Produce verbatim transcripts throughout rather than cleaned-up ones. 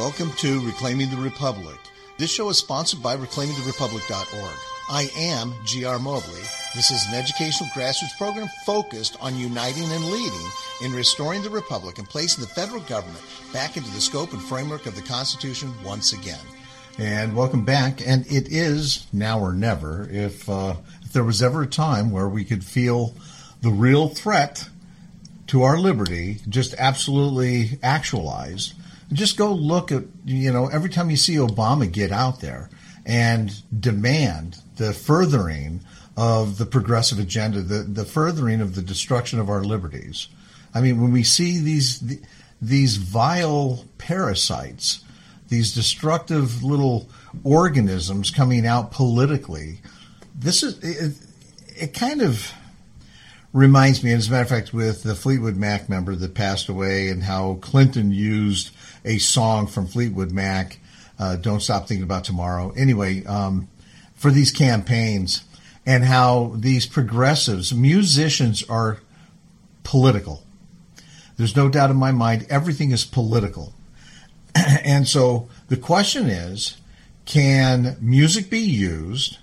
Welcome to Reclaiming the Republic. This show is sponsored by reclaiming the republic dot org. I am G R Mobley. This is an educational grassroots program focused on uniting and leading in restoring the republic and placing the federal government back into the scope and framework of the Constitution once again. And welcome back. And it is now or never. If, uh, if there was ever a time where we could feel the real threat to our liberty just absolutely actualized, just go look at, you know, every time you see Obama get out there and demand the furthering of the progressive agenda, the, the furthering of the destruction of our liberties. I mean, when we see these these vile parasites, these destructive little organisms coming out politically, this is it, it kind of reminds me, as a matter of fact, with the Fleetwood Mac member that passed away and how Clinton used a song from Fleetwood Mac, uh, Don't Stop Thinking About Tomorrow, anyway, um, for these campaigns, and how these progressives, musicians are political. There's no doubt in my mind, everything is political. And so the question is, can music be used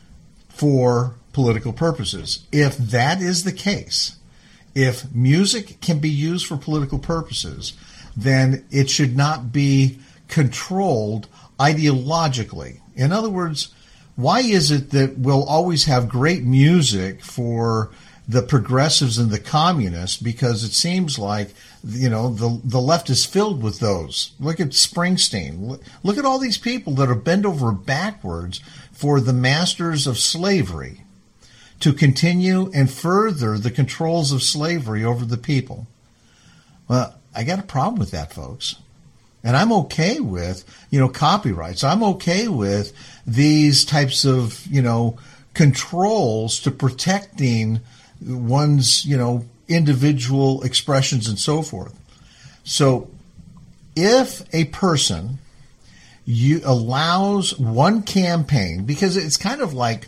for political purposes? If that is the case, if music can be used for political purposes, then it should not be controlled ideologically. In other words, why is it that we'll always have great music for the progressives and the communists? Because it seems like, you know, the the left is filled with those. Look at Springsteen. Look at all these people that are bent over backwards for the masters of slavery to continue and further the controls of slavery over the people. Well, I got a problem with that, folks. And I'm okay with, you know, copyrights. I'm okay with these types of, you know, controls to protecting one's, you know, individual expressions and so forth. So if a person you allows one campaign, because it's kind of like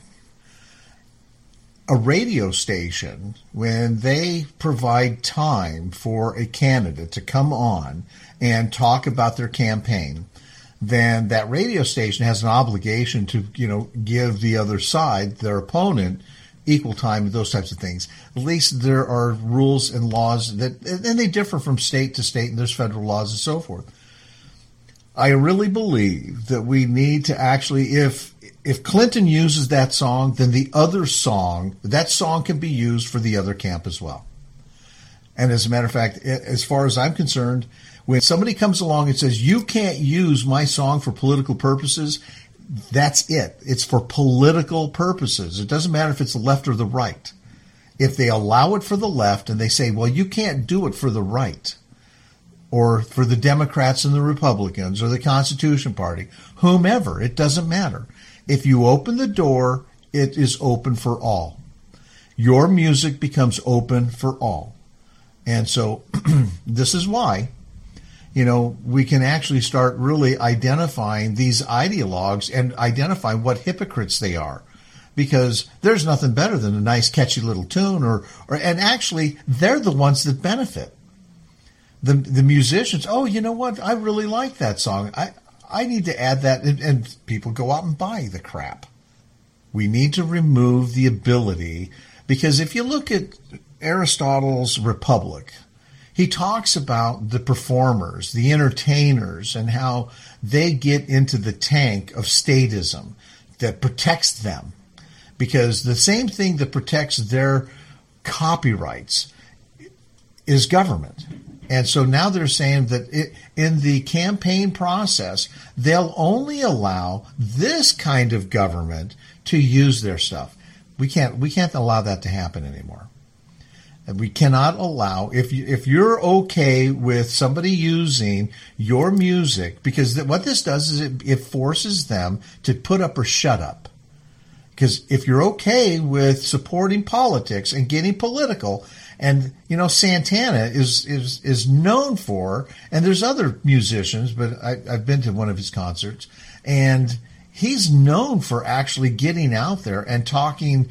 a radio station, when they provide time for a candidate to come on and talk about their campaign, then that radio station has an obligation to, you know, give the other side, their opponent, equal time, those types of things. At least there are rules and laws that, and they differ from state to state, and there's federal laws and so forth. I really believe that we need to actually, if if Clinton uses that song, then the other song, that song can be used for the other camp as well. And as a matter of fact, as far as I'm concerned, when somebody comes along and says, you can't use my song for political purposes, that's it. It's for political purposes. It doesn't matter if it's the left or the right. If they allow it for the left and they say, well, you can't do it for the right, or for the Democrats and the Republicans or the Constitution Party, whomever, it doesn't matter. If you open the door, it is open for all. Your music becomes open for all. And so this is why, you know, we can actually start really identifying these ideologues and identifying what hypocrites they are. Because there's nothing better than a nice catchy little tune, or, or and actually they're the ones that benefit. The the musicians, oh, you know what? I really like that song. I I need to add that, and, and people go out and buy the crap. We need to remove the ability, because if you look at Aristotle's Republic, he talks about the performers, the entertainers, and how they get into the tank of statism that protects them. Because the same thing that protects their copyrights is government. And so now they're saying that it, in the campaign process, they'll only allow this kind of government to use their stuff. We can't we can't allow that to happen anymore. And we cannot allow, if you, if you're okay with somebody using your music, because th- what this does is it, it forces them to put up or shut up. Because if you're okay with supporting politics and getting political, and, you know, Santana is, is, is known for, and there's other musicians, but I, I've been to one of his concerts, and he's known for actually getting out there and talking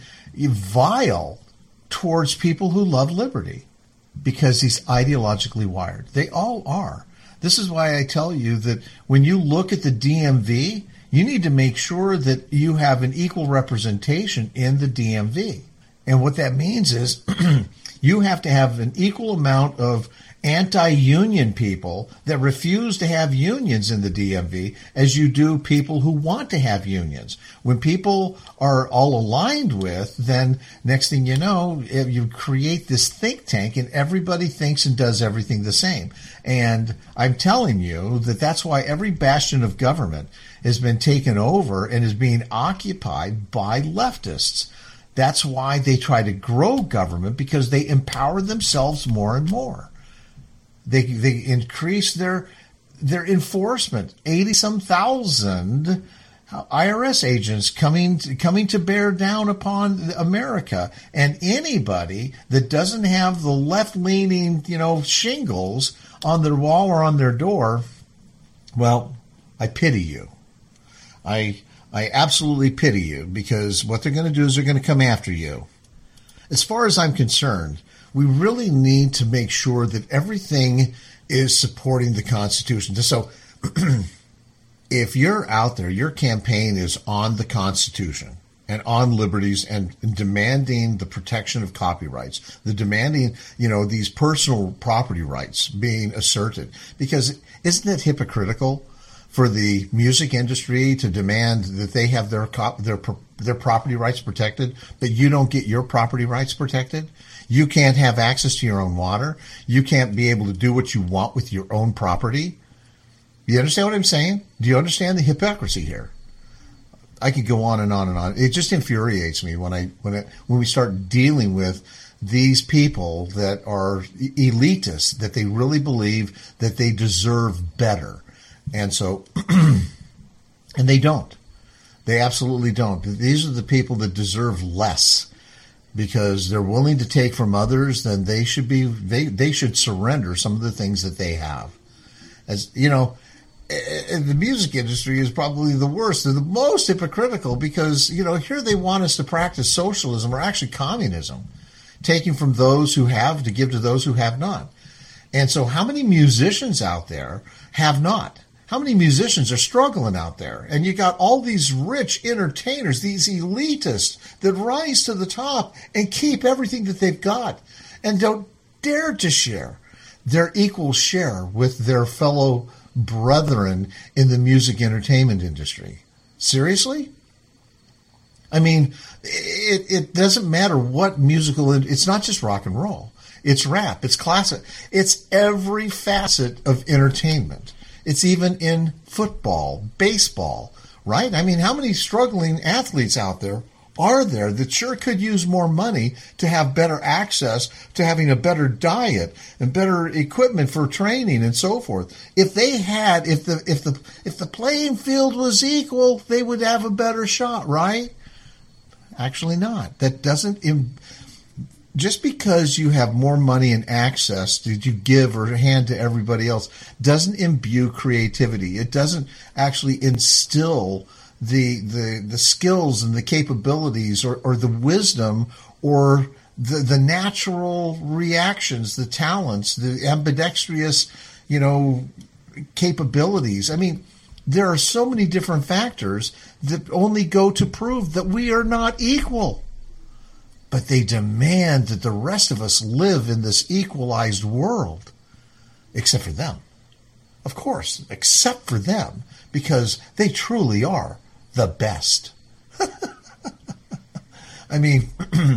vile towards people who love liberty, because he's ideologically wired. They all are. This is why I tell you that when you look at the D M V, you need to make sure that you have an equal representation in the D M V. And what that means is you have to have an equal amount of anti-union people that refuse to have unions in the D M V as you do people who want to have unions. When people are all aligned with, then next thing you know, you create this think tank and everybody thinks and does everything the same. And I'm telling you that that's why every bastion of government has been taken over and is being occupied by leftists. That's why they try to grow government, because they empower themselves more and more. They they increase their their enforcement. Eighty some thousand I R S agents coming to, coming to bear down upon America, and anybody that doesn't have the left leaning, you know, shingles on their wall or on their door, well, I pity you. I I absolutely pity you, because what they're going to do is they're going to come after you. As far as I'm concerned, we really need to make sure that everything is supporting the Constitution. So if you're out there, your campaign is on the Constitution and on liberties and demanding the protection of copyrights, the demanding, you know, these personal property rights being asserted. Because isn't it hypocritical for the music industry to demand that they have their their their property rights protected, but you don't get your property rights protected? You can't have access to your own water. You can't be able to do what you want with your own property. You understand what I'm saying? Do you understand the hypocrisy here? I could go on and on and on. It just infuriates me when I when it, when we start dealing with these people that are elitists, that they really believe that they deserve better. And so, and they don't. They absolutely don't. These are the people that deserve less, because they're willing to take from others. Then they should be, they, they should surrender some of the things that they have. As you know, the music industry is probably the worst. They're the most hypocritical, because, you know, here they want us to practice socialism, or actually communism, taking from those who have to give to those who have not. And so how many musicians out there have not? How many musicians are struggling out there? And you got all these rich entertainers, these elitists that rise to the top and keep everything that they've got and don't dare to share their equal share with their fellow brethren in the music entertainment industry. Seriously? I mean, it, it doesn't matter what musical, it's not just rock and roll. It's rap, it's classic, it's every facet of entertainment. It's even in football, baseball, right? I mean, how many struggling athletes out there are there that sure could use more money to have better access to having a better diet and better equipment for training and so forth? If they had, if the if the if the playing field was equal, they would have a better shot, right? Actually not. That doesn't Im- Just because you have more money and access that you give or hand to everybody else doesn't imbue creativity. It doesn't actually instill the the, the skills and the capabilities or, or the wisdom or the, the natural reactions, the talents, the ambidextrous, you know, capabilities. I mean, there are so many different factors that only go to prove that we are not equal. But they demand that the rest of us live in this equalized world, except for them. Of course, except for them, because they truly are the best. I mean,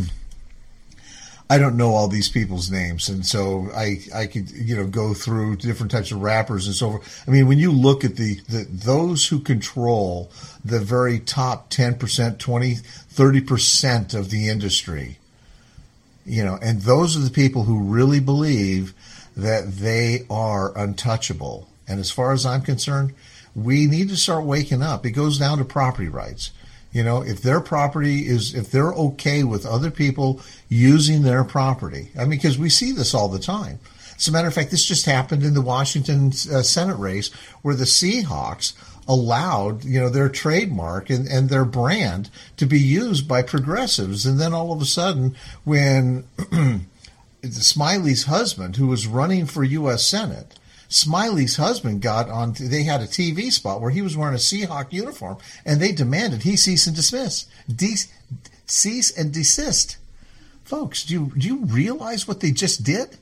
I don't know all these people's names, and so I, I could, you know, go through different types of rappers and so forth. I mean, when you look at the, the those who control the very top ten percent, twenty, thirty percent of the industry, you know, and those are the people who really believe that they are untouchable. And as far as I'm concerned, we need to start waking up. It goes down to property rights. You know, if their property is, if they're okay with other people using their property, I mean, because we see this all the time. As a matter of fact, this just happened in the Washington uh, Senate race, where the Seahawks allowed, you know, their trademark and, and their brand to be used by progressives. And then all of a sudden, when Smiley's husband, who was running for U S Senate, Smiley's husband got on, they had a T V spot where he was wearing a Seahawk uniform, and they demanded he cease and dismiss. De- cease and desist. Folks, do you, do you realize what they just did?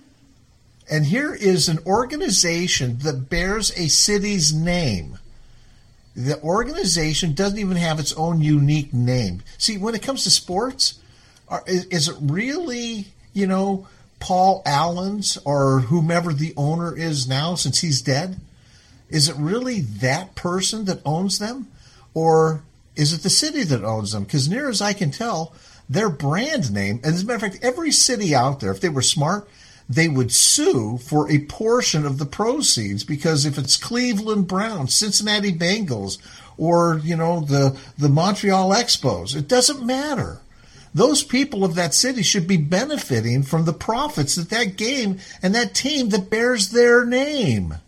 And here is an organization that bears a city's name. The organization doesn't even have its own unique name. See, when it comes to sports, are, is, is it really, you know, Paul Allen's or whomever the owner is now since he's dead? Is it really that person that owns them? Or is it the city that owns them? Because near as I can tell, their brand name, and as a matter of fact, every city out there, if they were smart, they would sue for a portion of the proceeds, because if it's Cleveland Browns, Cincinnati Bengals, or, you know, the, the Montreal Expos, it doesn't matter. Those people of that city should be benefiting from the profits that that game and that team that bears their name.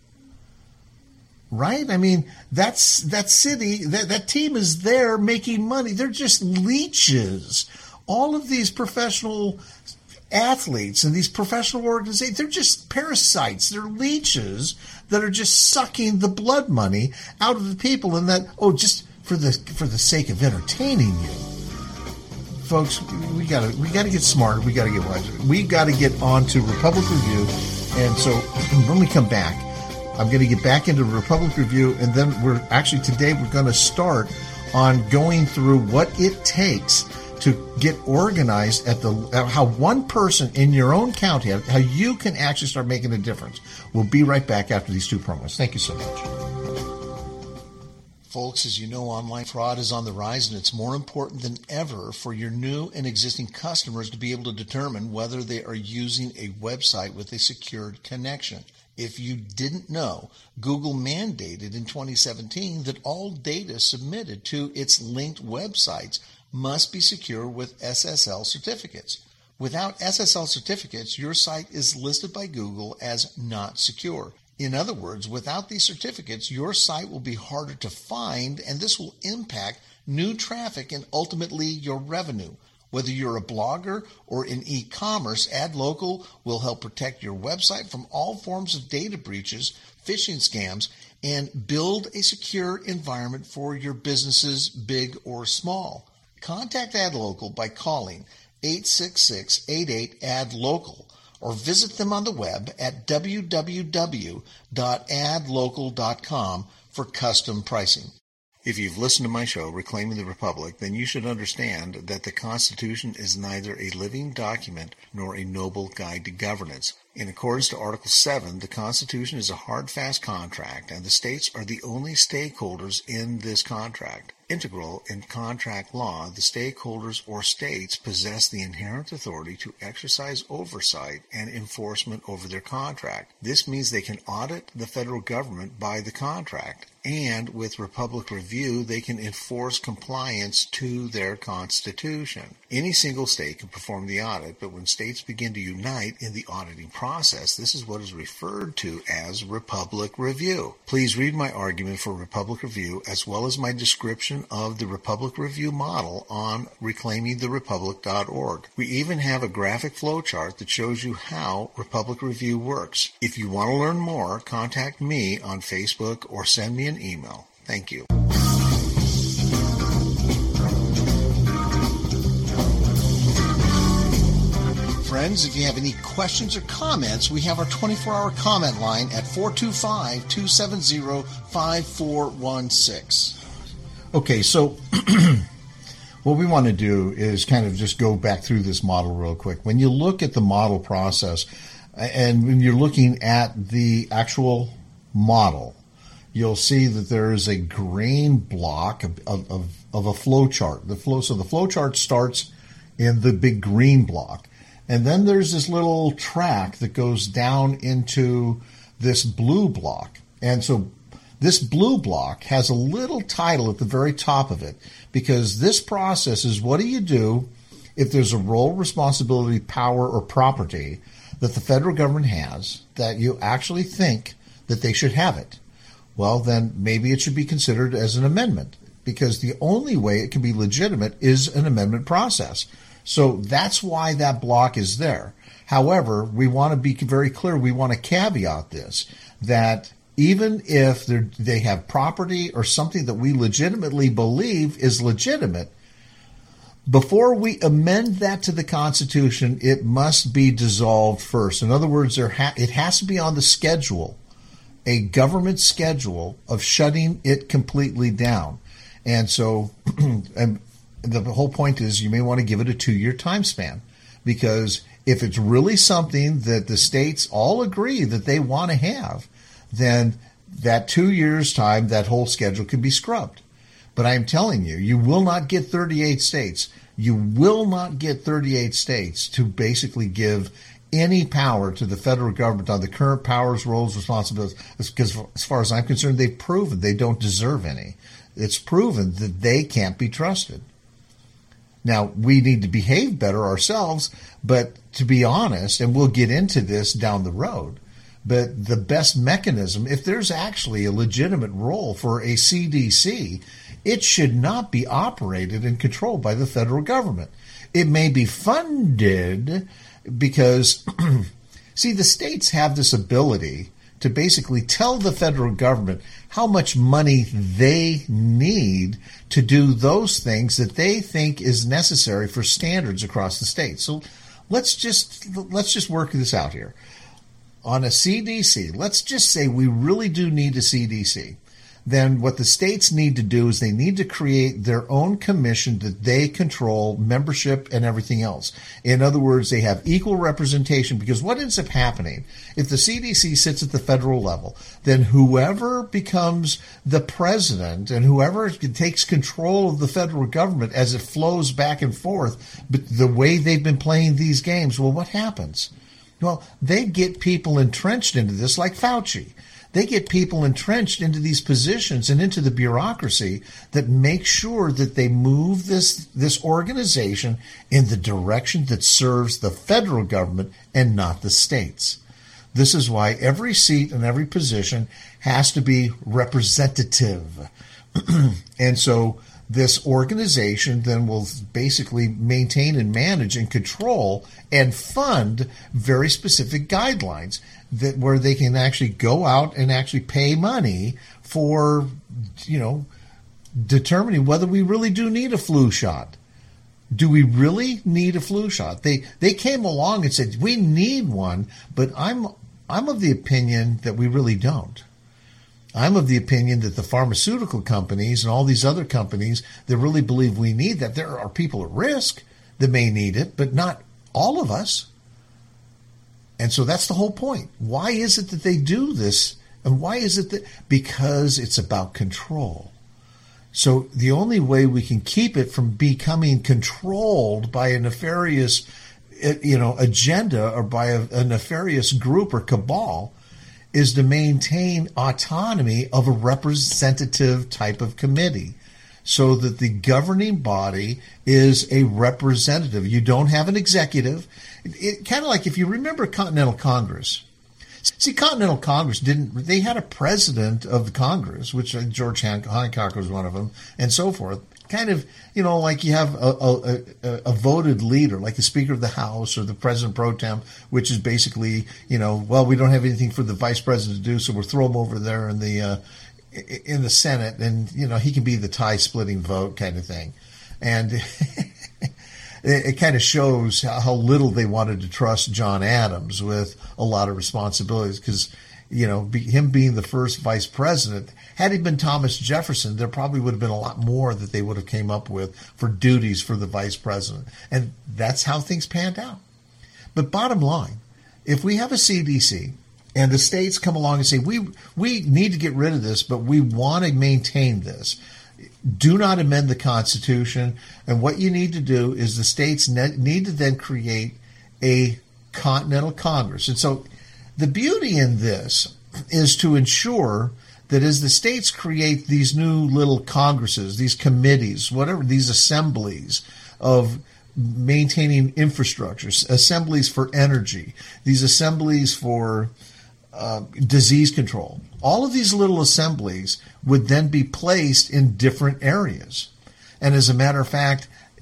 Right? I mean, that's that city, that, that team is there making money. They're just leeches. All of these professional athletes and these professional organizations, they're just parasites. They're leeches that are just sucking the blood money out of the people, and that, oh, just for the for the sake of entertaining you. Folks, we gotta we gotta get smarter. We gotta get wiser. We gotta get on to Republic Review. And so when we come back, I'm going to get back into Republic Review, and then we're actually today we're going to start on going through what it takes to get organized at the how one person in your own county, how you can actually start making a difference. We'll be right back after these two promos. Thank you so much. Folks, as you know, online fraud is on the rise, and it's more important than ever for your new and existing customers to be able to determine whether they are using a website with a secured connection. If you didn't know, Google mandated in twenty seventeen that all data submitted to its linked websites must be secure with S S L certificates. Without S S L certificates, your site is listed by Google as not secure. In other words, without these certificates, your site will be harder to find, and this will impact new traffic and ultimately your revenue. Whether you're a blogger or in e-commerce, AdLocal will help protect your website from all forms of data breaches, phishing scams, and build a secure environment for your businesses, big or small. Contact AdLocal by calling eight six six, eight eight, A D local or visit them on the web at w w w dot ad local dot com for custom pricing. If you've listened to my show, Reclaiming the Republic, then you should understand that the Constitution is neither a living document nor a noble guide to governance. In accordance to Article seven, the Constitution is a hard, fast contract, and the states are the only stakeholders in this contract. Integral in contract law, the stakeholders or states possess the inherent authority to exercise oversight and enforcement over their contract. This means they can audit the federal government by the contract, and with Republic Review, they can enforce compliance to their Constitution. Any single state can perform the audit, but when states begin to unite in the auditing process, this is what is referred to as Republic Review. Please read my argument for Republic Review as well as my description of the Republic Review model on reclaiming the republic dot org. We even have a graphic flowchart that shows you how Republic Review works. If you want to learn more, contact me on Facebook or send me an email. Thank you. Friends, if you have any questions or comments, we have our twenty-four hour comment line at four two five, two seven zero, five four one six. Okay, so what we want to do is kind of just go back through this model real quick. When you look at the model process, and when you're looking at the actual model, you'll see that there is a green block of, of, of a flow chart. The flow, so the flow chart starts in the big green block. And then there's this little track that goes down into this blue block. And so this blue block has a little title at the very top of it, because this process is, what do you do if there's a role, responsibility, power, or property that the federal government has that you actually think that they should have it? Well, then maybe it should be considered as an amendment, because the only way it can be legitimate is an amendment process. So that's why that block is there. However, we want to be very clear. We want to caveat this, that even if they have property or something that we legitimately believe is legitimate, before we amend that to the Constitution, it must be dissolved first. In other words, there ha- it has to be on the schedule, a government schedule of shutting it completely down. And so and the whole point is you may want to give it a two-year time span, because if it's really something that the states all agree that they want to have, then that two years' time, that whole schedule could be scrubbed. But I'm telling you, you will not get thirty-eight states. You will not get thirty-eight states to basically give any power to the federal government on the current powers, roles, responsibilities. Because as far as I'm concerned, they've proven they don't deserve any. It's proven that they can't be trusted. Now, we need to behave better ourselves, but to be honest, and we'll get into this down the road, but the best mechanism, if there's actually a legitimate role for a C D C, it should not be operated and controlled by the federal government. It may be funded because, see, the states have this ability to basically tell the federal government how much money they need to do those things that they think is necessary for standards across the state. So let's just let's just work this out here. On a C D C, let's just say we really do need a C D C. Then what the states need to do is they need to create their own commission that they control membership and everything else. In other words, they have equal representation, because what ends up happening, if the C D C sits at the federal level, then whoever becomes the president and whoever takes control of the federal government as it flows back and forth, but the way they've been playing these games, well, what happens? Well, they get people entrenched into this like Fauci. They get people entrenched into these positions and into the bureaucracy that make sure that they move this, this organization in the direction that serves the federal government and not the states. This is why every seat and every position has to be representative. And so this organization then will basically maintain and manage and control and fund very specific guidelines that where they can actually go out and actually pay money for, you know, determining whether we really do need a flu shot. Do we really need a flu shot? They they came along and said we need one, but I'm I'm of the opinion that we really don't. I'm of the opinion that the pharmaceutical companies and all these other companies that really believe we need that, there are people at risk that may need it, but not all of us. And so that's the whole point. Why is it that they do this? And why is it that? Because it's about control. So the only way we can keep it from becoming controlled by a nefarious, you know, agenda or by a, a nefarious group or cabal is to maintain autonomy of a representative type of committee, so that the governing body is a representative. You don't have an executive. It, it kind of like if you remember Continental Congress. See, Continental Congress didn't, they had a president of the Congress, which George Hancock was one of them, and so forth. Kind of, you know, like you have a, a, a, a voted leader, like the Speaker of the House or the President Pro Tem, which is basically, you know, well, we don't have anything for the Vice President to do, so we'll throw him over there in the uh, in the Senate, and, you know, he can be the tie-splitting vote kind of thing. And it, it kind of shows how little they wanted to trust John Adams with a lot of responsibilities, because, you know, be, him being the first vice president, had he been Thomas Jefferson, there probably would have been a lot more that they would have came up with for duties for the vice president. And that's how things panned out. But bottom line, if we have a C D C and the states come along and say, we we need to get rid of this, but we want to maintain this, do not amend the Constitution. And what you need to do is the states need to then create a Continental Congress. And so the beauty in this is to ensure that as the states create these new little congresses, these committees, whatever, these assemblies of maintaining infrastructures, assemblies for energy, these assemblies for uh, disease control, all of these little assemblies would then be placed in different areas. And as a matter of fact,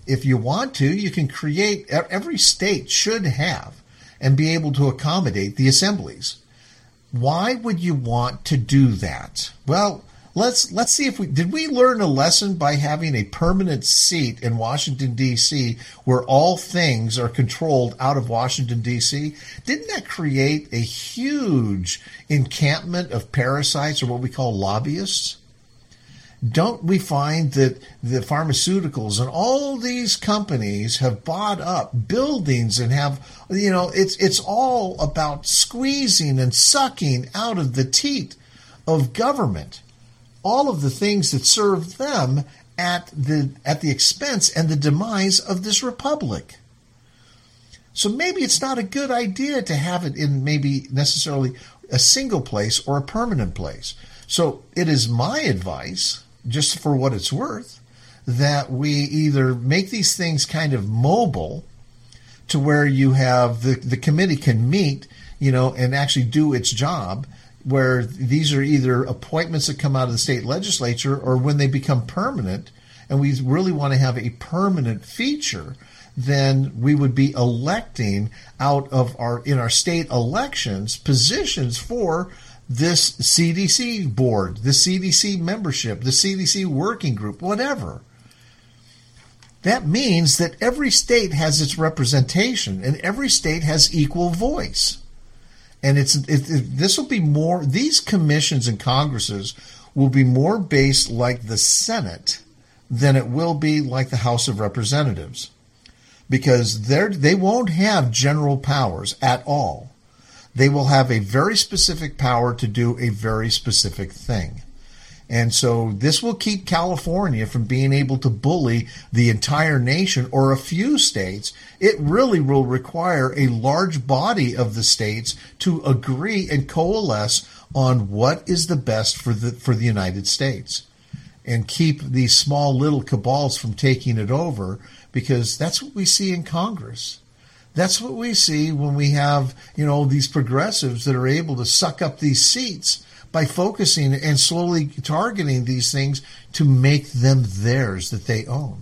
if you want to, you can create, every state should have and be able to accommodate the assemblies. Why would you want to do that? Well, let's let's see if we did we learn a lesson by having a permanent seat in Washington, D C, where all things are controlled out of Washington, D C? Didn't that create a huge encampment of parasites, or what we call lobbyists? Don't we find that the pharmaceuticals and all these companies have bought up buildings and have, you know, it's it's all about squeezing and sucking out of the teat of government all of the things that serve them at the at the expense and the demise of this republic. So maybe it's not a good idea to have it in maybe necessarily a single place or a permanent place. So it is my advice, just for what it's worth, that we either make these things kind of mobile to where you have the, the committee can meet, you know, and actually do its job, where these are either appointments that come out of the state legislature, or when they become permanent, and we really want to have a permanent feature, then we would be electing out of our, in our state elections, positions for this C D C board, the C D C membership, the C D C working group, whatever. That means that every state has its representation and every state has equal voice. And it's it, it, this will be more, these commissions and congresses will be more based like the Senate than it will be like the House of Representatives, because they're, they won't have general powers at all. They will have a very specific power to do a very specific thing. And so this will keep California from being able to bully the entire nation or a few states. It really will require a large body of the states to agree and coalesce on what is the best for the for the United States, and keep these small little cabals from taking it over, because that's what we see in Congress. That's what we see when we have, you know, these progressives that are able to suck up these seats by focusing and slowly targeting these things to make them theirs that they own.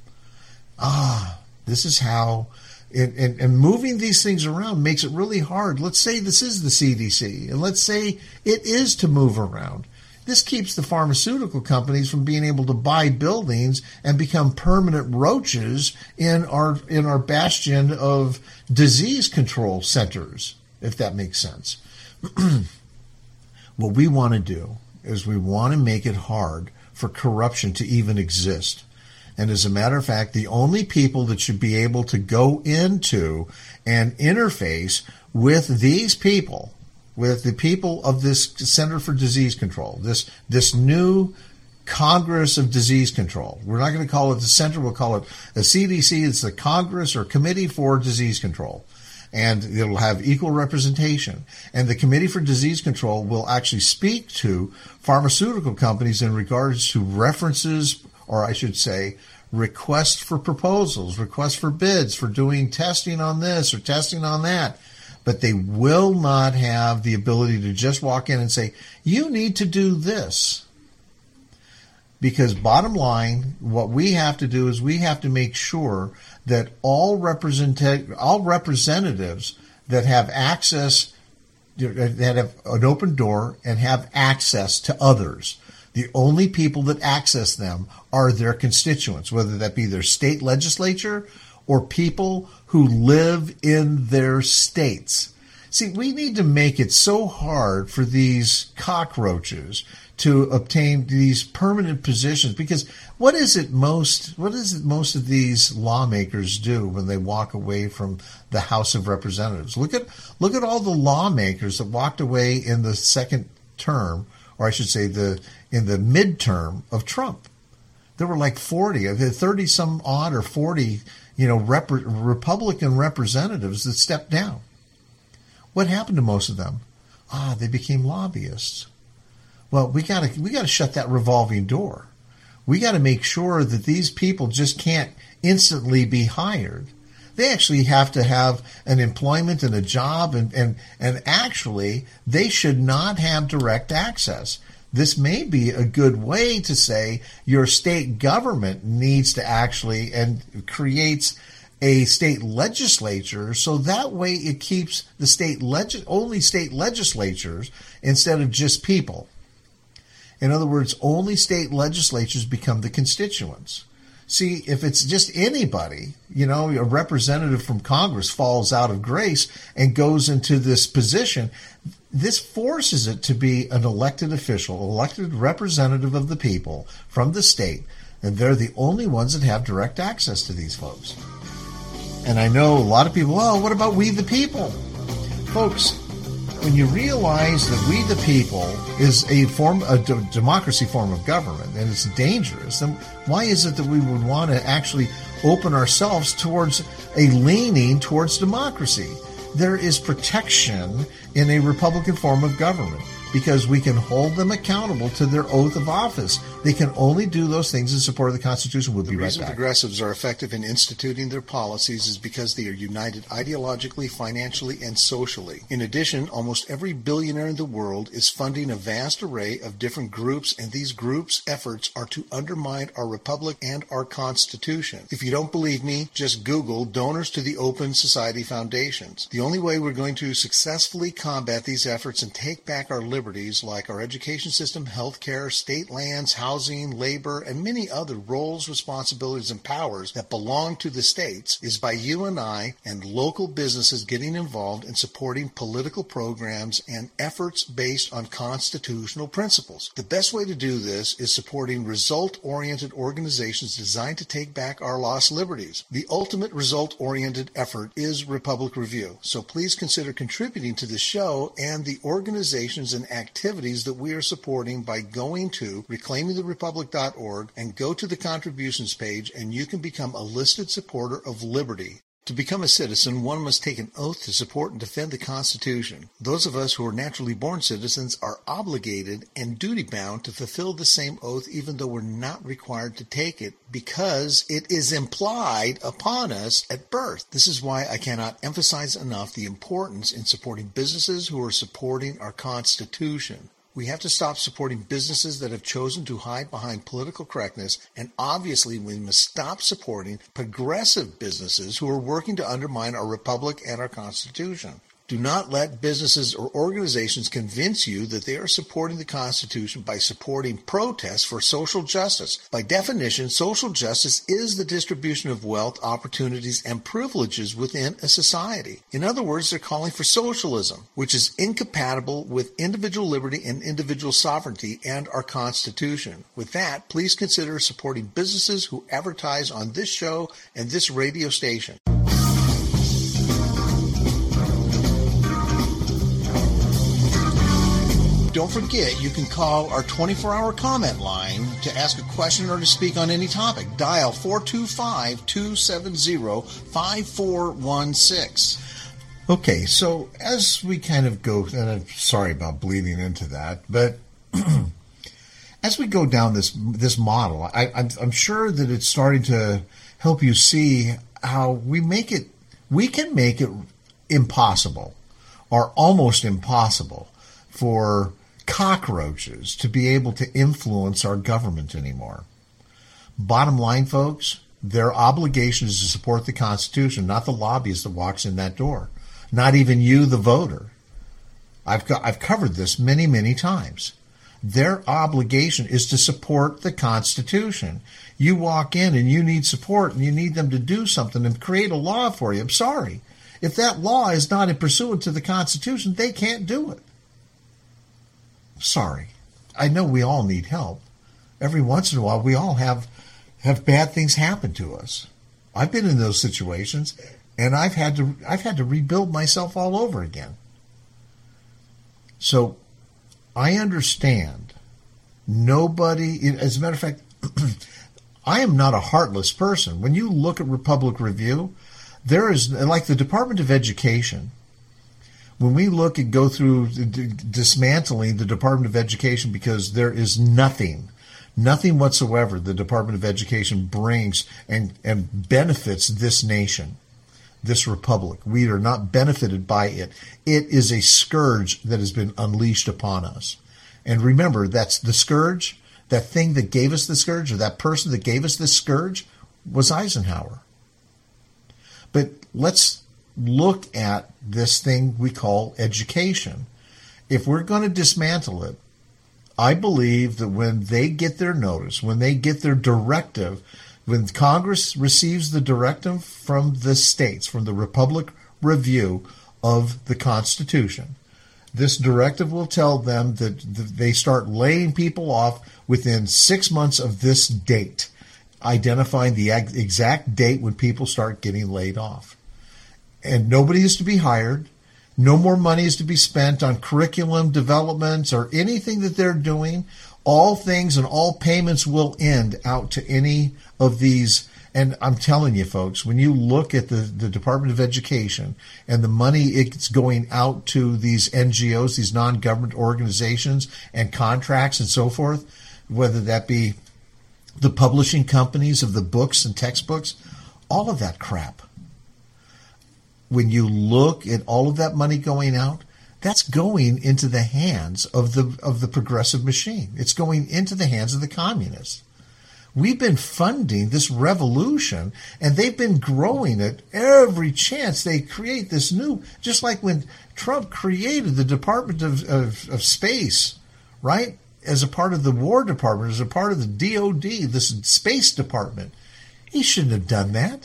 Ah, this is how, and, and, and moving these things around makes it really hard. Let's say this is the C D C, and let's say it is to move around. This keeps the pharmaceutical companies from being able to buy buildings and become permanent roaches in our in our bastion of disease control centers, if that makes sense. What we want to do is we want to make it hard for corruption to even exist. And as a matter of fact, the only people that should be able to go into and interface with these people, with the people of this Center for Disease Control, this this new Congress of Disease Control. We're not going to call it the center, we'll call it the C D C. It's the Congress or Committee for Disease Control. And it'll have equal representation. And the Committee for Disease Control will actually speak to pharmaceutical companies in regards to references, or I should say, requests for proposals, requests for bids for doing testing on this or testing on that. But they will not have the ability to just walk in and say, you need to do this. Because bottom line, what we have to do is we have to make sure that all represent all representatives that have access, that have an open door and have access to others, the only people that access them are their constituents, whether that be their state legislature or people who live in their states. See, we need to make it so hard for these cockroaches to obtain these permanent positions, because what is it most what is it most of these lawmakers do when they walk away from the House of Representatives? Look at look at all the lawmakers that walked away in the second term, or I should say the in the midterm of Trump. There were like forty, thirty some odd or forty, you know, rep- Republican representatives that stepped down. What happened to most of them? Ah, they became lobbyists. Well, we got to we got to shut that revolving door. We got to make sure that these people just can't instantly be hired. They actually have to have an employment and a job, and, and, and actually they should not have direct access. this may be a good way to say your state government needs to actually and creates a state legislature, so that way it keeps the state leg- only state legislatures instead of just people. In other words, only state legislatures become the constituents. See, if it's just anybody, you know, a representative from Congress falls out of grace and goes into this position, this forces it to be an elected official, elected representative of the people from the state, and they're the only ones that have direct access to these folks. And I know a lot of people, well, what about we the people? Folks, when you realize that we the people is a form, a d- democracy form of government, and it's dangerous, then why is it that we would want to actually open ourselves towards a leaning towards democracy? There is protection in a Republican form of government because we can hold them accountable to their oath of office. They can only do those things in support of the Constitution. We'll be right back. The reason progressives are effective in instituting their policies is because they are united ideologically, financially, and socially. In addition, almost every billionaire in the world is funding a vast array of different groups, and these groups' efforts are to undermine our republic and our Constitution. If you don't believe me, just Google donors to the Open Society Foundations. The only way we're going to successfully combat these efforts and take back our liberty liberties like our education system, healthcare, state lands, housing, labor, and many other roles, responsibilities, and powers that belong to the states is by you and I and local businesses getting involved in supporting political programs and efforts based on constitutional principles. The best way to do this is supporting result-oriented organizations designed to take back our lost liberties. The ultimate result-oriented effort is Republic Review, so please consider contributing to the show and the organizations and activities that we are supporting by going to reclaiming the republic dot org and go to the contributions page, and you can become a listed supporter of liberty. To become a citizen, one must take an oath to support and defend the Constitution. Those of us who are naturally born citizens are obligated and duty-bound to fulfill the same oath even though we're not required to take it because it is implied upon us at birth. This is why I cannot emphasize enough the importance in supporting businesses who are supporting our Constitution. We have to stop supporting businesses that have chosen to hide behind political correctness, and obviously we must stop supporting progressive businesses who are working to undermine our republic and our Constitution. Do not let businesses or organizations convince you that they are supporting the Constitution by supporting protests for social justice. By definition, social justice is the distribution of wealth, opportunities, and privileges within a society. In other words, they're calling for socialism, which is incompatible with individual liberty and individual sovereignty and our Constitution. With that, please consider supporting businesses who advertise on this show and this radio station. Don't forget, you can call our twenty-four hour comment line to ask a question or to speak on any topic. Dial four two five, two seven zero, five four one six. Okay, so as we kind of go, and I'm sorry about bleeding into that, but as we go down this this model, I, I'm, I'm sure that it's starting to help you see how we make it, we can make it impossible or almost impossible for cockroaches to be able to influence our government anymore. Bottom line, folks, their obligation is to support the Constitution, not the lobbyist that walks in that door, not even you, the voter. I've got, I've covered this many, many times. Their obligation is to support the Constitution. You walk in and you need support and you need them to do something and create a law for you. I'm sorry. If that law is not in pursuant to the Constitution, they can't do it. Sorry. I know we all need help. Every once in a while, we all have have bad things happen to us. I've been in those situations, and I've had to I've had to rebuild myself all over again. So I understand. Nobody, as a matter of fact, I am not a heartless person. When you look at Republic Review, there is, like the Department of Education, when we look and go through dismantling the Department of Education, because there is nothing, nothing whatsoever the Department of Education brings and, and benefits this nation, this republic. We are not benefited by it. It is a scourge that has been unleashed upon us. And remember, that's the scourge. That thing that gave us the scourge, or that person that gave us this scourge, was Eisenhower. But let's look at this thing we call education. If we're going to dismantle it, I believe that when they get their notice, when they get their directive, when Congress receives the directive from the states, from the Republic Review of the Constitution, this directive will tell them that they start laying people off within six months of this date, identifying the exact date when people start getting laid off. And nobody is to be hired. No more money is to be spent on curriculum developments or anything that they're doing. All things and all payments will end out to any of these. And I'm telling you, folks, when you look at the, the Department of Education and the money it's going out to these N G Os, these non-government organizations and contracts and so forth, whether that be the publishing companies of the books and textbooks, all of that crap. When you look at all of that money going out, that's going into the hands of the of the progressive machine. It's going into the hands of the communists. We've been funding this revolution, and they've been growing it every chance they create this new, just like when Trump created the Department of, of, of Space, right, as a part of the War Department, as a part of the D O D, this Space Department. He shouldn't have done that.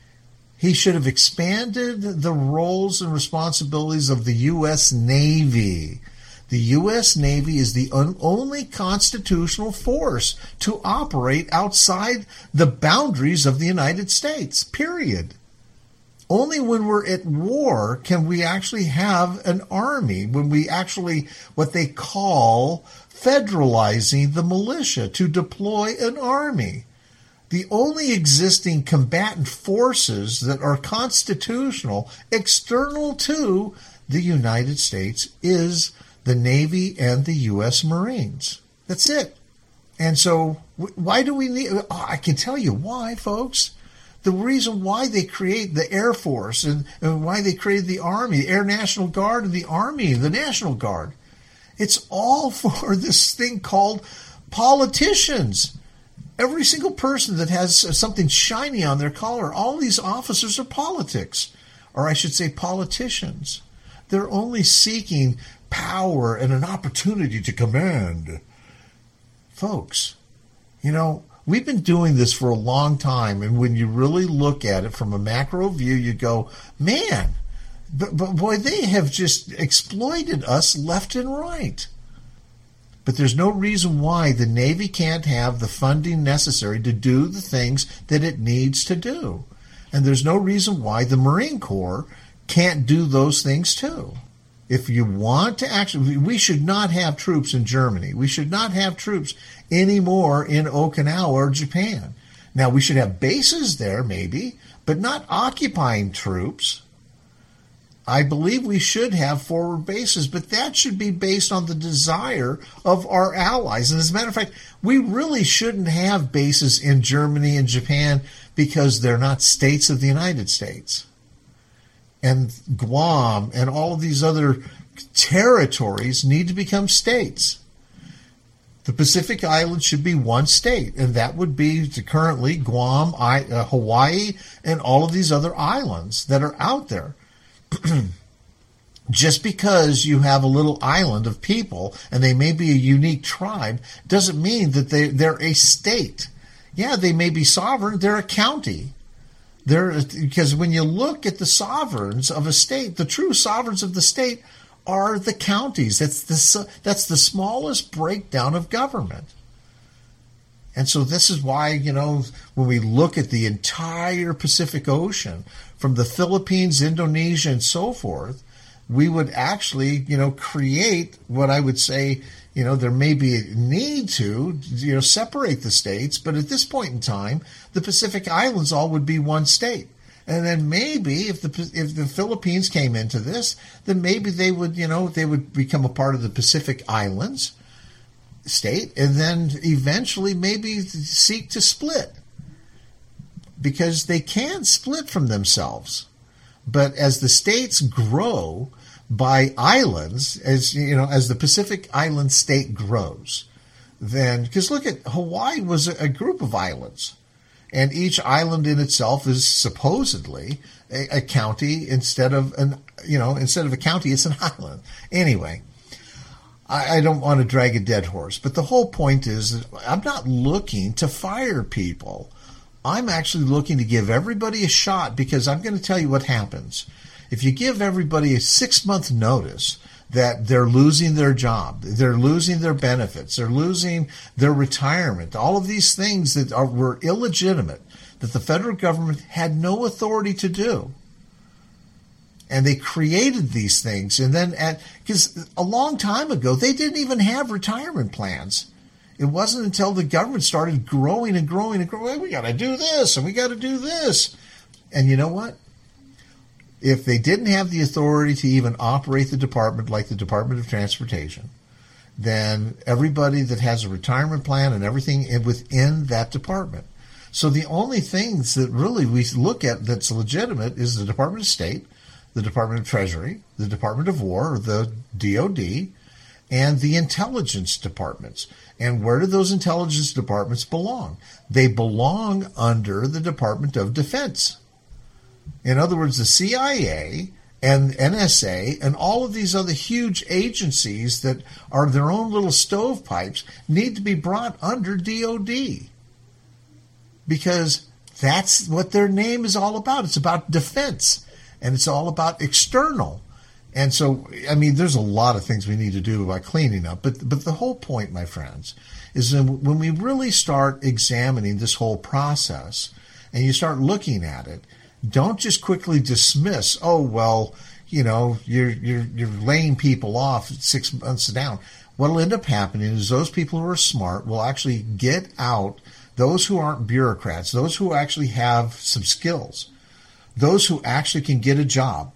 He should have expanded the roles and responsibilities of the U S Navy. The U S Navy is the only constitutional force to operate outside the boundaries of the United States, period. Only when we're at war can we actually have an army, when we actually, what they call federalizing the militia, to deploy an army. The only existing combatant forces that are constitutional, external to the United States, is the Navy and the U S Marines. That's it. And so why do we need, oh, I can tell you why, folks. The reason why they create the Air Force and, and why they created the Army, the Air National Guard and the Army, the National Guard. It's all for this thing called politicians. Every single person that has something shiny on their collar, all these officers are politics, or I should say politicians. They're only seeking power and an opportunity to command. Folks, you know, we've been doing this for a long time, and when you really look at it from a macro view, you go, man, but, but boy, they have just exploited us left and right. But there's no reason why the Navy can't have the funding necessary to do the things that it needs to do. And there's no reason why the Marine Corps can't do those things too. If you want to actually, we should not have troops in Germany. We should not have troops anymore in Okinawa or Japan. Now, we should have bases there, maybe, but not occupying troops. I believe we should have forward bases, but that should be based on the desire of our allies. And as a matter of fact, we really shouldn't have bases in Germany and Japan because they're not states of the United States. And Guam and all of these other territories need to become states. The Pacific Islands should be one state, and that would be to currently Guam, I, uh, Hawaii, and all of these other islands that are out there. Just because you have a little island of people and they may be a unique tribe doesn't mean that they, they're a state. Yeah, they may be sovereign, they're a county. They're, because when you look at the sovereigns of a state, the true sovereigns of the state are the counties. That's the, that's the smallest breakdown of government. And so this is why, you know, when we look at the entire Pacific Ocean, from the Philippines, Indonesia, and so forth, we would actually, you know, create what I would say, you know, there may be a need to, you know, separate the states, but at this point in time, the Pacific Islands all would be one state. And then maybe if the if the Philippines came into this, then maybe they would, you know, they would become a part of the Pacific Islands state, and then eventually maybe seek to split, because they can split from themselves. But as the states grow, by islands, as you know, as the Pacific Island state grows, then, because look at Hawaii was a, a group of islands, and each island in itself is supposedly a, a county instead of an, you know, instead of a county, it's an island. Anyway, I, I don't want to drag a dead horse, but the whole point is that I'm not looking to fire people. I'm actually looking to give everybody a shot, because I'm going to tell you what happens. If you give everybody a six-month notice that they're losing their job, they're losing their benefits, they're losing their retirement, all of these things that are, were illegitimate, that the federal government had no authority to do. And they created these things. And then, because a long time ago, they didn't even have retirement plans. It wasn't until the government started growing and growing and growing, we got to do this and we got to do this. And you know what? If they didn't have the authority to even operate the department like the Department of Transportation, then everybody that has a retirement plan and everything within that department. So the only things that really we look at that's legitimate is the Department of State, the Department of Treasury, the Department of War, or the D O D, and the intelligence departments. And where do those intelligence departments belong? They belong under the Department of Defense. In other words, the C I A and N S A and all of these other huge agencies that are their own little stovepipes need to be brought under D O D, because that's what their name is all about. It's about defense, and it's all about external. And so, I mean, there's a lot of things we need to do about cleaning up. But but the whole point, my friends, is when we really start examining this whole process and you start looking at it, don't just quickly dismiss, oh, well, you know, you're you're you're laying people off six months down. What'll end up happening is those people who are smart will actually get out, those who aren't bureaucrats, those who actually have some skills, those who actually can get a job.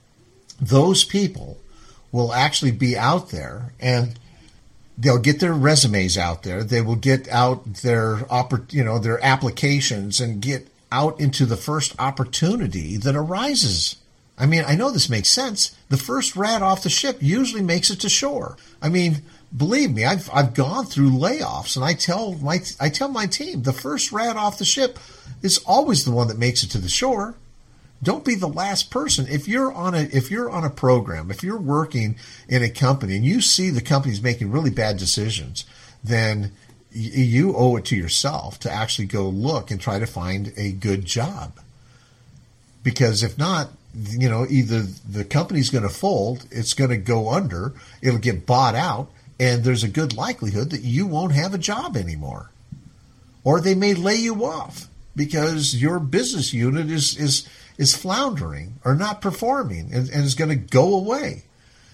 Those people will actually be out there, and they'll get their resumes out there. They will get out their, you know, their applications and get out into the first opportunity that arises. I mean, I know this makes sense. The first rat off the ship usually makes it to shore. I mean, believe me, I've I've gone through layoffs, and I tell my I tell my team the first rat off the ship is always the one that makes it to the shore. Don't be the last person. If you're on a if you're on a program, if you're working in a company and you see the company's making really bad decisions, then you owe it to yourself to actually go look and try to find a good job. Because if not, you know, either the company's going to fold, it's going to go under, it'll get bought out, and there's a good likelihood that you won't have a job anymore. Or they may lay you off because your business unit is is is floundering or not performing and, and is going to go away.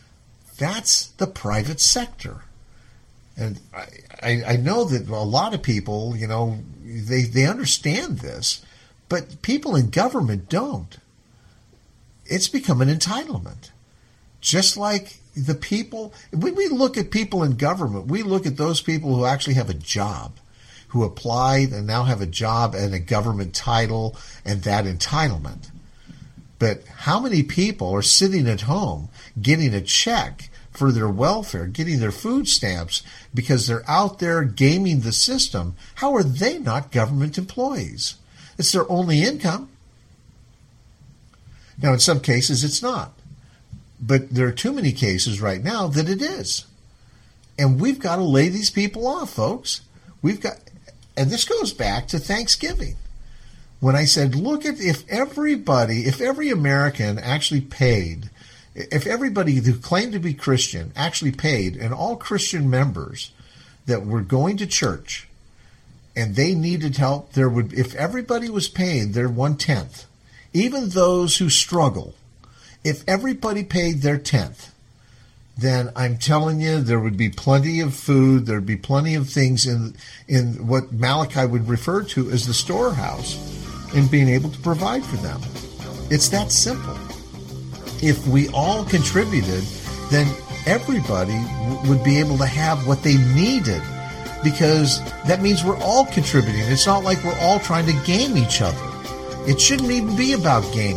That's the private sector. And I, I, I know that a lot of people, you know, they, they understand this, but people in government don't. It's become an entitlement. Just like the people, when we look at people in government, we look at those people who actually have a job, who applied and now have a job and a government title and that entitlement. But how many people are sitting at home getting a check for their welfare, getting their food stamps because they're out there gaming the system? How are they not government employees? It's their only income. Now, in some cases, it's not. But there are too many cases right now that it is. And we've got to lay these people off, folks. We've got, and this goes back to Thanksgiving. When I said, look at if everybody, if every American actually paid, if everybody who claimed to be Christian actually paid, and all Christian members that were going to church and they needed help, there would, if everybody was paid their one-tenth, even those who struggle, if everybody paid their tenth, then I'm telling you there would be plenty of food, there would be plenty of things in in what Malachi would refer to as the storehouse, in being able to provide for them. It's that simple. If we all contributed, then everybody w- would be able to have what they needed, because that means we're all contributing. It's not like we're all trying to game each other. It shouldn't even be about gaming.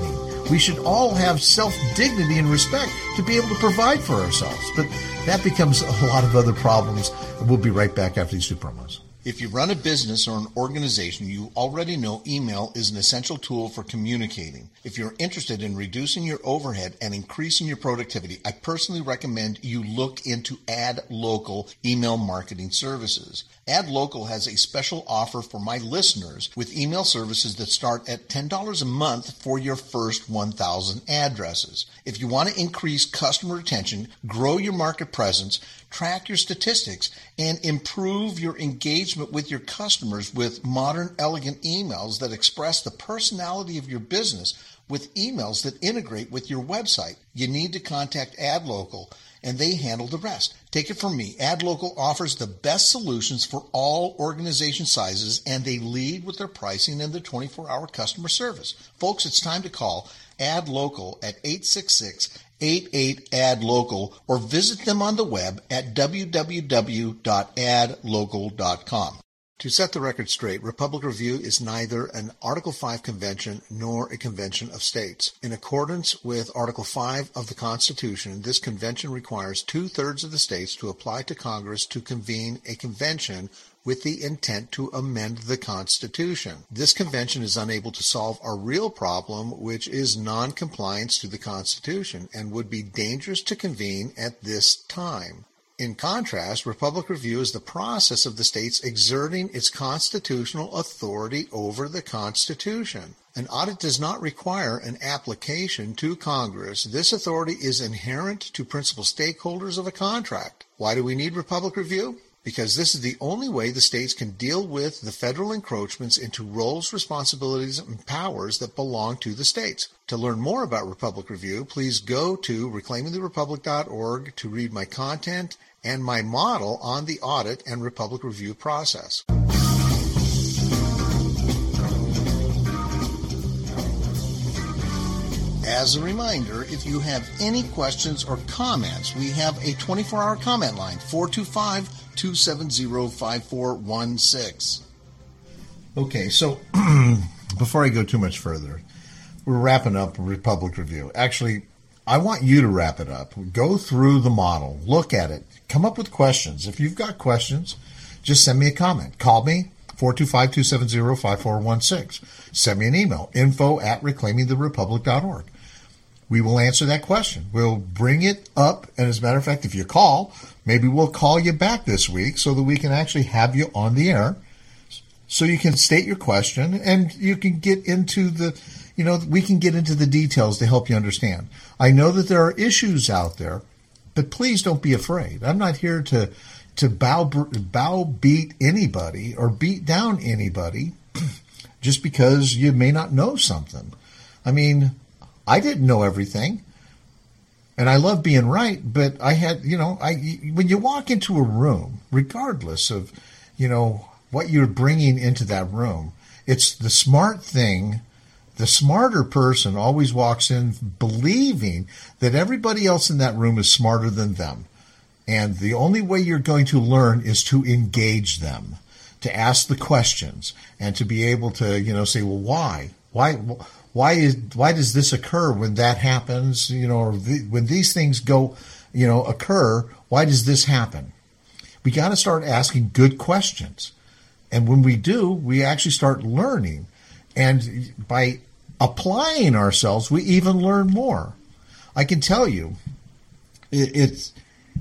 We should all have self-dignity and respect to be able to provide for ourselves. But that becomes a lot of other problems. We'll be right back after these two promos. If you run a business or an organization, you already know email is an essential tool for communicating. If you're interested in reducing your overhead and increasing your productivity, I personally recommend you look into AdLocal email marketing services. AdLocal has a special offer for my listeners with email services that start at ten dollars a month for your first one thousand addresses. If you want to increase customer retention, grow your market presence, track your statistics, and improve your engagement with your customers with modern, elegant emails that express the personality of your business with emails that integrate with your website, you need to contact AdLocal, and they handle the rest. Take it from me. AdLocal offers the best solutions for all organization sizes, and they lead with their pricing and their twenty-four hour customer service. Folks, it's time to call AdLocal at eight six six, eight eight, A D local or visit them on the web at w w w dot ad local dot com. To set the record straight, Republic Review is neither an Article five convention nor a convention of states. In accordance with Article five of the Constitution, this convention requires two-thirds of the states to apply to Congress to convene a convention with the intent to amend the Constitution. This convention is unable to solve our real problem, which is non-compliance to the Constitution, and would be dangerous to convene at this time. In contrast, Republic Review is the process of the states exerting its constitutional authority over the Constitution. An audit does not require an application to Congress. This authority is inherent to principal stakeholders of a contract. Why do we need Republic Review? Because this is the only way the states can deal with the federal encroachments into roles, responsibilities, and powers that belong to the states. To learn more about Republic Review, please go to reclaiming the republic dot org to read my content and my model on the audit and Republic Review process. As a reminder, if you have any questions or comments, we have a twenty-four hour comment line, four two five, two seven zero, five four one six. Okay, so before I go too much further, we're wrapping up Republic Review. Actually, I want you to wrap it up. Go through the model, look at it, come up with questions. If you've got questions, just send me a comment. Call me, four two five, two seven zero, five four one six. Send me an email, info at reclaiming the republic dot org. We will answer that question. We'll bring it up, and as a matter of fact, if you call, maybe we'll call you back this week so that we can actually have you on the air so you can state your question and you can get into the, you know, we can get into the details to help you understand. I know that there are issues out there, but please don't be afraid. I'm not here to to bow bow beat anybody or beat down anybody just because you may not know something. I mean, I didn't know everything, and I love being right, but I had, you know, I when you walk into a room, regardless of, you know, what you're bringing into that room, it's the smart thing. The smarter person always walks in believing that everybody else in that room is smarter than them. And the only way you're going to learn is to engage them, to ask the questions, and to be able to, you know, say, well, why? Why why is why does this occur when that happens? You know, or the, when these things go, you know, occur, why does this happen? We got to start asking good questions. And when we do, we actually start learning. And by applying ourselves, we even learn more. I can tell you, it, it's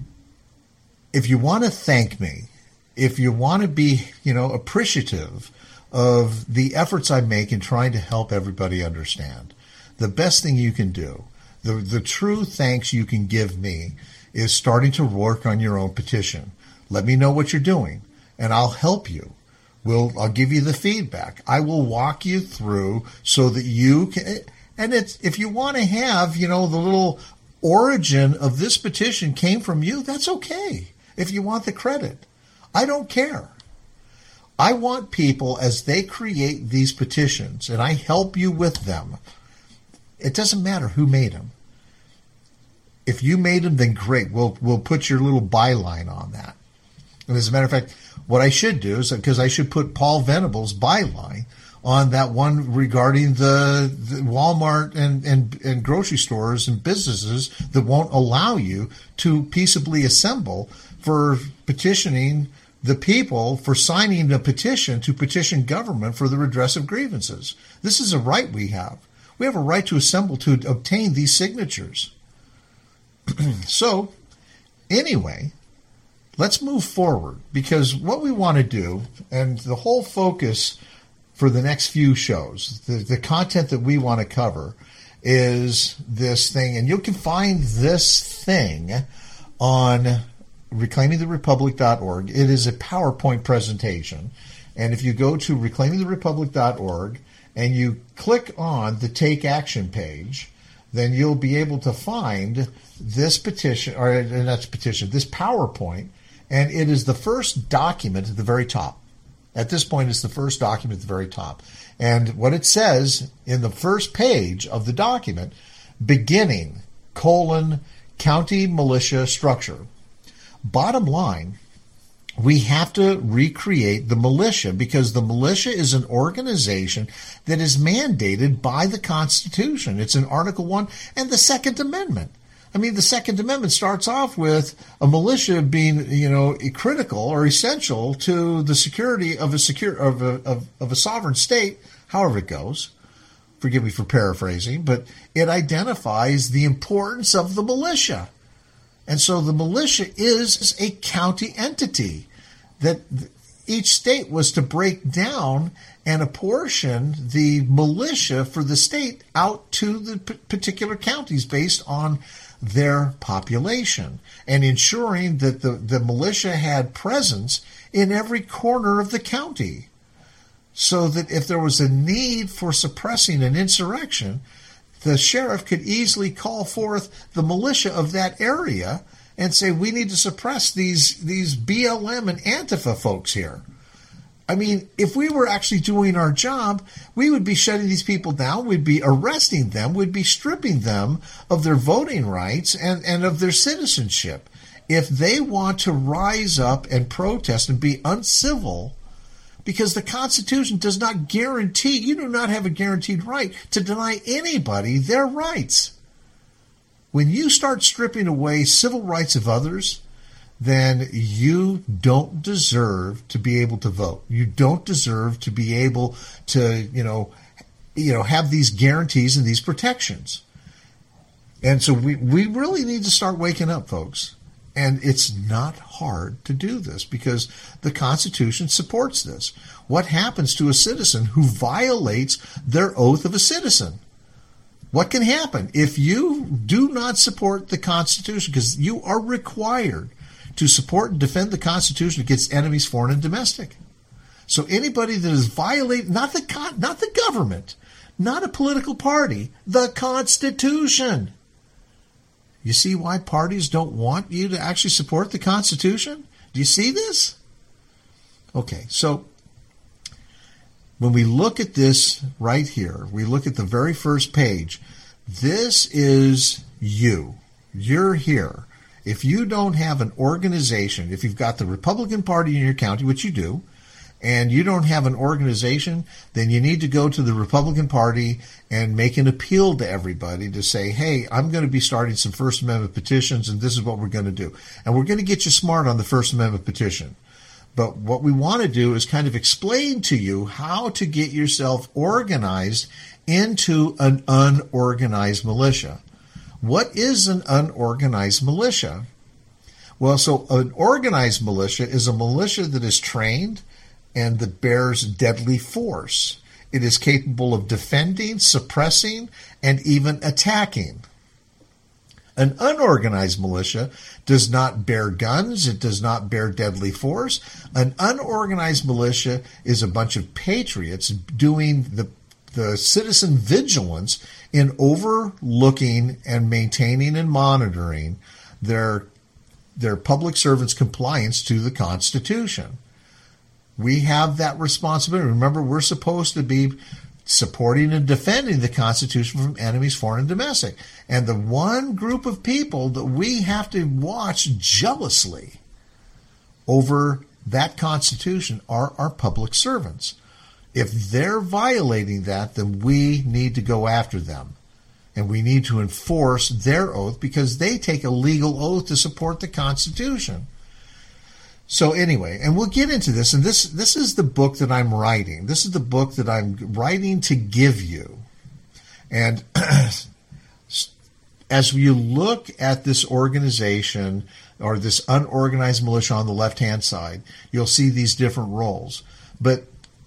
if you want to thank me, if you want to be, you know, appreciative of the efforts I make in trying to help everybody understand, the best thing you can do, the the true thanks you can give me, is starting to work on your own petition. Let me know what you're doing, and I'll help you. We'll, I'll give you the feedback. I will walk you through so that you can, and it's, if you want to have, you know, the little origin of this petition came from you, that's okay. If you want the credit, I don't care. I want people, as they create these petitions, and I help you with them, it doesn't matter who made them. If you made them, then great. We'll, we'll put your little byline on that. And as a matter of fact, what I should do is, because I should put Paul Venable's byline on that one regarding the, the Walmart and, and, and grocery stores and businesses that won't allow you to peaceably assemble for petitioning the people, for signing a petition to petition government for the redress of grievances. This is a right we have. We have a right to assemble to obtain these signatures. So, anyway, let's move forward, because what we want to do, and the whole focus for the next few shows, the, the content that we want to cover is this thing, and you can find this thing on reclaiming the republic dot org. It is a PowerPoint presentation, and if you go to reclaiming the republic dot org and you click on the Take Action page, then you'll be able to find this petition, or not petition, this PowerPoint, and it is the first document at the very top. At this point, it's the first document at the very top. And what it says in the first page of the document, beginning, colon, county militia structure. Bottom line, we have to recreate the militia, because the militia is an organization that is mandated by the Constitution. It's in Article one and the Second Amendment. I mean, the Second Amendment starts off with a militia being, you know, critical or essential to the security of a secure of a of, of a sovereign state, however it goes. Forgive me for paraphrasing, but it identifies the importance of the militia. And so the militia is a county entity that each state was to break down and apportion the militia for the state out to the p- particular counties based on their population, and ensuring that the, the militia had presence in every corner of the county, so that if there was a need for suppressing an insurrection, the sheriff could easily call forth the militia of that area and say, we need to suppress these, these B L M and Antifa folks here. I mean, if we were actually doing our job, we would be shutting these people down, we'd be arresting them, we'd be stripping them of their voting rights and, and of their citizenship. If they want to rise up and protest and be uncivil, because the Constitution does not guarantee, you do not have a guaranteed right to deny anybody their rights. When you start stripping away civil rights of others, then you don't deserve to be able to vote. You don't deserve to be able to, you know, you know, have these guarantees and these protections. And so we, we really need to start waking up, folks. And it's not hard to do this, because the Constitution supports this. What happens to a citizen who violates their oath of a citizen? What can happen if you do not support the Constitution? Because you are required to support and defend the Constitution against enemies, foreign and domestic. So anybody that is violating, not the con, not the government, not a political party, the Constitution. You see why parties don't want you to actually support the Constitution? Do you see this? Okay, so when we look at this right here, we look at the very first page. This is you. You're here. If you don't have an organization, if you've got the Republican Party in your county, which you do, and you don't have an organization, then you need to go to the Republican Party and make an appeal to everybody to say, hey, I'm going to be starting some First Amendment petitions, and this is what we're going to do. And we're going to get you smart on the First Amendment petition. But what we want to do is kind of explain to you how to get yourself organized into an unorganized militia. What is an unorganized militia? Well, so an organized militia is a militia that is trained and that bears deadly force. It is capable of defending, suppressing, and even attacking. An unorganized militia does not bear guns. It does not bear deadly force. An unorganized militia is a bunch of patriots doing the, the citizen vigilance in overlooking and maintaining and monitoring their, their public servants' compliance to the Constitution. We have that responsibility. Remember, we're supposed to be supporting and defending the Constitution from enemies, foreign and domestic. And the one group of people that we have to watch jealously over that Constitution are our public servants. If they're violating that, then we need to go after them. And we need to enforce their oath because they take a legal oath to support the Constitution. So anyway, and we'll get into this, and this this is the book that I'm writing. This is the book that I'm writing to give you. And as you look at this organization or this unorganized militia on the left-hand side, you'll see these different roles. But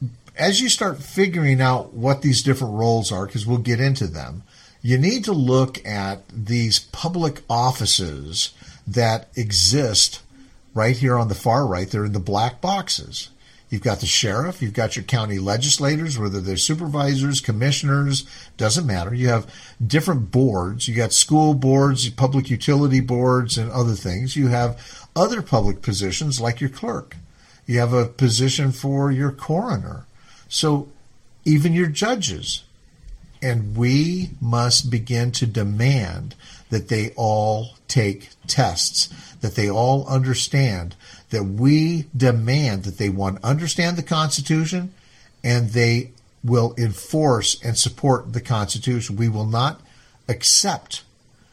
as you start figuring out what these different roles are, because we'll get into them, you need to look at these public offices that exist right here on the far right. They're in the black boxes. You've got the sheriff, you've got your county legislators, whether they're supervisors, commissioners, doesn't matter. You have different boards. You got school boards, public utility boards, and other things. You have other public positions like your clerk. You have a position for your coroner. So even your judges. And we must begin to demand that they all take tests, that they all understand, that we demand that they, one, understand the Constitution, and they will enforce and support the Constitution. We will not accept,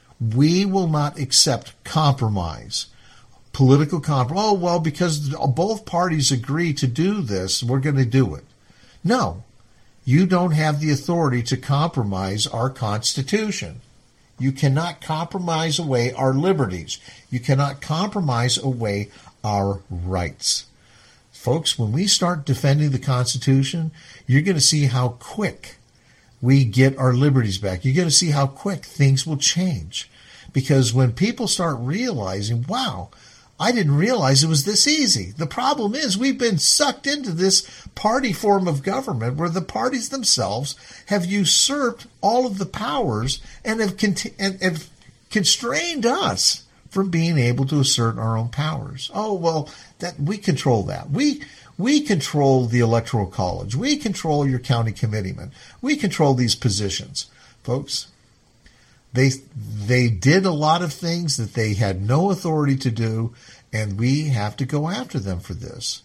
we will not accept compromise, political compromise. Oh, well, because both parties agree to do this, we're going to do it. No. You don't have the authority to compromise our Constitution. You cannot compromise away our liberties. You cannot compromise away our rights. Folks, when we start defending the Constitution, you're going to see how quick we get our liberties back. You're going to see how quick things will change. Because when people start realizing, wow, I didn't realize it was this easy. The problem is we've been sucked into this party form of government where the parties themselves have usurped all of the powers and have, cont- and have constrained us from being able to assert our own powers. Oh, well, that we control that. We we control the Electoral College. We control your county committeeman. We control these positions. Folks, They they did a lot of things that they had no authority to do, and we have to go after them for this.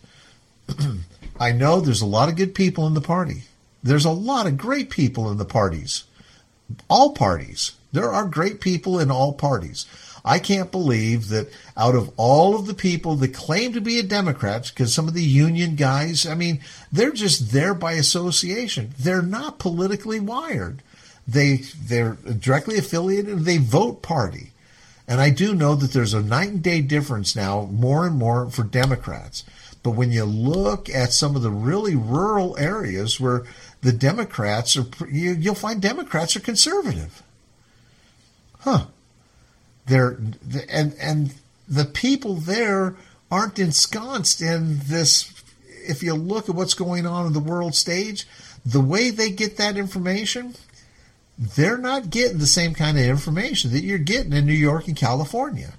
I know there's a lot of good people in the party. There's a lot of great people in the parties. All parties. There are great people in all parties. I can't believe that out of all of the people that claim to be a Democrat, because some of the union guys, I mean, they're just there by association. They're not politically wired. They, they're directly affiliated, they vote party. And I do know that there's a night and day difference now, more and more for Democrats. But when you look at some of the really rural areas where the Democrats are, you, you'll find Democrats are conservative. Huh. They're, and, and the people there aren't ensconced in this. If you look at what's going on in the world stage, the way they get that information, they're not getting the same kind of information that you're getting in New York and California.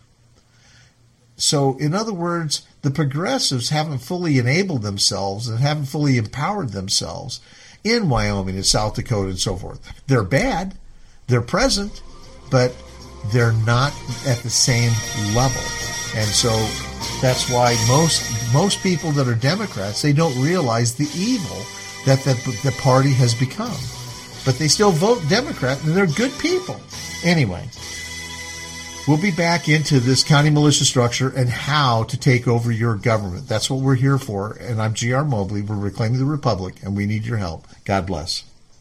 So, in other words, the progressives haven't fully enabled themselves and haven't fully empowered themselves in Wyoming and South Dakota and so forth. They're bad, they're present, but they're not at the same level. And so that's why most most people that are Democrats, they don't realize the evil that the, the party has become. But they still vote Democrat, and they're good people. Anyway, we'll be back into this county militia structure and how to take over your government. That's what we're here for. And I'm G R Mobley. We're Reclaiming the Republic, and we need your help. God bless.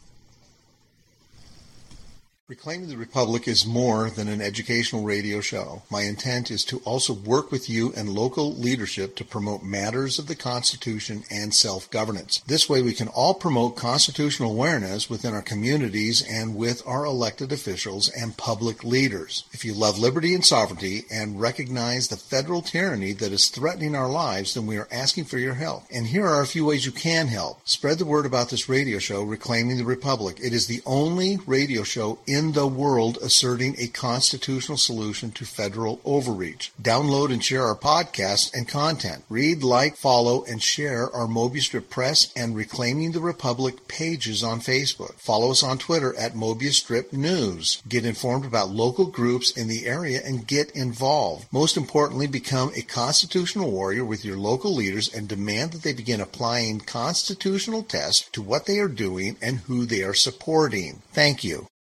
Reclaiming the Republic is more than an educational radio show. My intent is to also work with you and local leadership to promote matters of the Constitution and self-governance. This way we can all promote constitutional awareness within our communities and with our elected officials and public leaders. If you love liberty and sovereignty and recognize the federal tyranny that is threatening our lives, then we are asking for your help. And here are a few ways you can help. Spread the word about this radio show, Reclaiming the Republic. It is the only radio show in in the world asserting a constitutional solution to federal overreach. Download and share our podcasts and content. Read, like, follow, and share our Mobius Strip Press and Reclaiming the Republic pages on Facebook. Follow us on Twitter at Mobius Strip News. Get informed about local groups in the area and get involved. Most importantly, become a constitutional warrior with your local leaders and demand that they begin applying constitutional tests to what they are doing and who they are supporting. Thank you.